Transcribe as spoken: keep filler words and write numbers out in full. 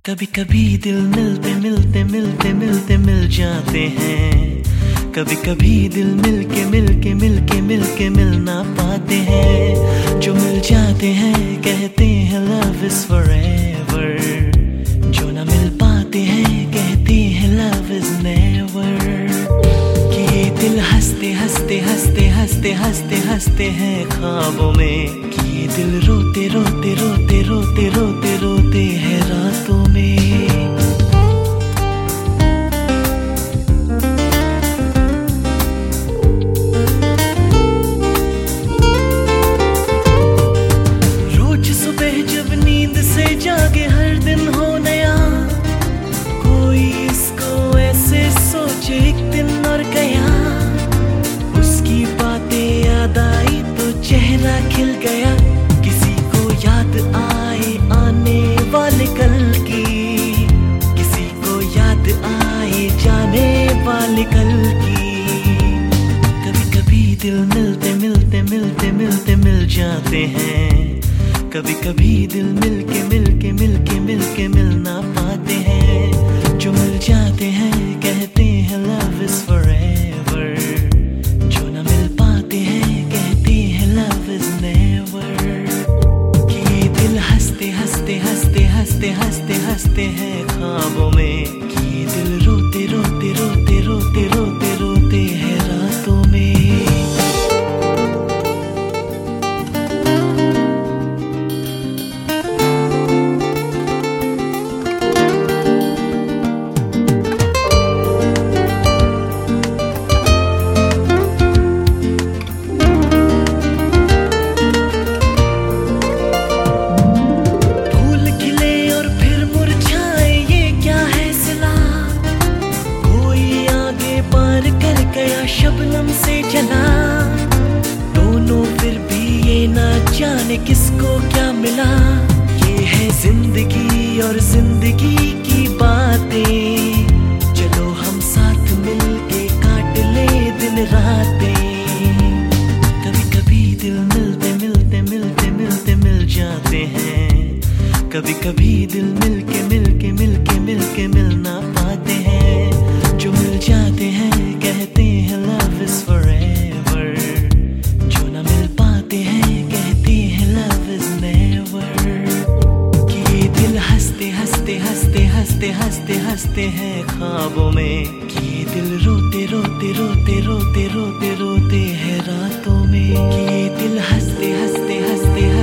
कभी कभी दिल मिलते मिलते मिलते मिलते मिल जाते हैं। कभी कभी दिल मिलके मिलके मिलके मिलके मिल ना पाते हैं। जो मिल जाते हैं कहते हैं लव इज फॉरएवर, जो ना मिल पाते हैं कहते हैं लव इज नेवर। कि ये दिल हंसते हंसते हंसते हंसते हंसते हंसते हैं ख्वाबों में। कि ये दिल रोते रोते रोते रोते रोते रोते हैं रातों में। रोज सुबह जब नींद से जागे हर दिन हो नया, कोई इसको ऐसे सोचे एक दिन और गया। उसकी बातें याद आई तो चेहरा खिल गया। किसी को याद आए आने वाले कल की, किसी को याद आए जाने वाले कल की। कभी कभी दिल मिलते मिलते मिलते मिलते मिल जाते हैं। कभी कभी दिल मिलके मिलके मिलके मिलके मिल ना पाते हैं। जो मिल जाते हैं कहते हैं लव इज फॉरएवर, जो ना मिल पाते हैं कहते हैं लव इज नेवर। कि ये दिल हंसते हंसते हंसते हंसते हंसते हंसते हैं ख्वाबों में। कि ये दिल रोते रोते रोते रोते रोते रोते हैं रातों में। शबनम से चला दोनों, फिर भी ये ना जाने किसको क्या मिला। ये है जिंदगी और जिंदगी की बातें, चलो हम साथ मिलके काट ले दिन रातें। कभी कभी दिल मिलते मिलते मिलते मिलते मिल जाते हैं। कभी कभी दिल मिलके मिलके मिलके मिलके मिल ना पाते हैं। जो मिल जाते हैं कहते हैं लव इज फॉरएवर, जो ना मिल पाते हैं कहते हैं लव इज नेवर। कि ये दिल हंसते हंसते हंसते हंसते हंसते हंसते हैं ख्वाबों में। कि ये दिल रोते रोते रोते रोते रोते रोते हैं रातों में। कि ये दिल हंसते हंसते हंसते